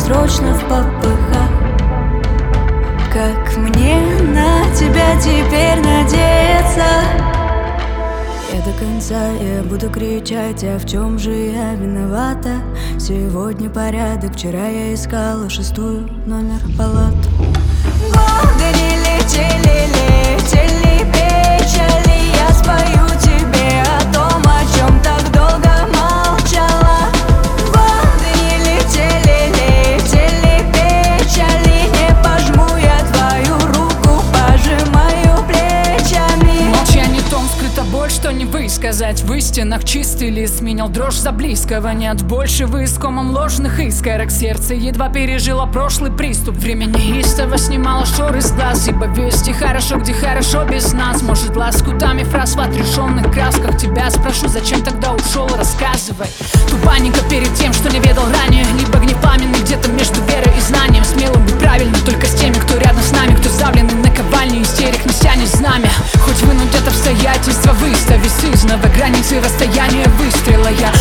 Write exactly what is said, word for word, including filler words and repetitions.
срочно в попыхах. Как мне на тебя теперь надеяться? Я до конца я буду кричать, а в чем же я виновата? Сегодня порядок, вчера я искала шестую номер палат. Годы не летели, летели печали. Я спою тебе о том, о чем так долго молчала. Годы не летели, летели печали. Не пожму я твою руку, пожимаю плечами. Молчание том скрыта боль, что не высказать. В истинах чистый лист сменил дрожь за близкого. Нет больше вы с комом ложных искорок. Сердце едва пережило прошлый приступ. Время неистово снимало шоры с глаз. Ибо вести хорошо, где хорошо без нас. Может, лоскутами фраз в отрешенных красках. Тебя спрошу, зачем тогда ушел, рассказывай. Ту паника перед тем, что не ведал ранее. Либо гнев пламенный где-то между верой и знанием. Смелым быть правильно только с теми, кто рядом с нами. Кто завлены на ковальне истерик, неся не знамя. Хоть вынуть это обстоятельства, выстави сызново границы расстояния выстрела. Я